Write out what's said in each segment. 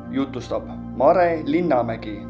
jutustab Mare Linnamägi.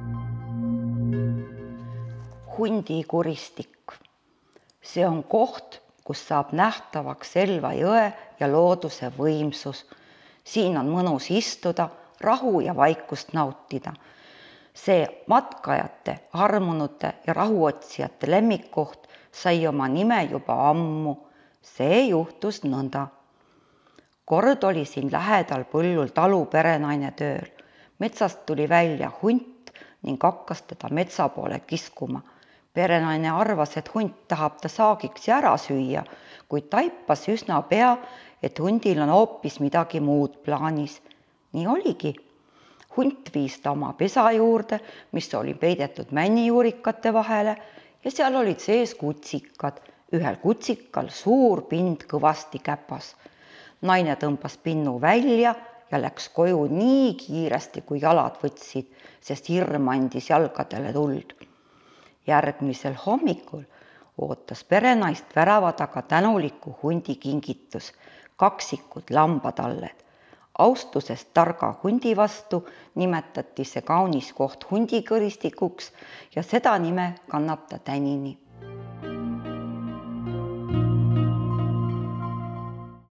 Hundikuristik. See on koht, kus saab nähtavaks Elva jõe ja looduse võimsus. Siin on mõnus istuda, rahu ja vaikust nautida. See matkajate, armunute ja rahuotsijate lemmikkoht sai oma nime juba ammu. See juhtus nõnda. Kord oli siin lähedal põllul talu perenaine tööl. Metsast tuli välja hunt ning hakkas teda metsa poole kiskuma. Perenaine arvas, et hunt tahab ta saagiks ja ära süüa, kuid taipas üsna pea, et hundil on hoopis midagi muud plaanis. Nii oligi. Hunt viis ta oma pesa juurde, mis oli peidetud männijuurikate vahele ja seal olid sees kutsikad. Ühel kutsikal suur pind kõvasti käpas. Naine tõmbas pinnu välja ja läks koju nii kiiresti, kui jalad võtsid, sest hirm andis jalgadele tuld. Järgmisel hommikul ootas perenaist värava taga tänuliku hundi kingitus, kaksikud lambatalled. Austusest targa hundi vastu nimetati see kaunis koht hundikoristikuks ja seda nime kannab ta tänini.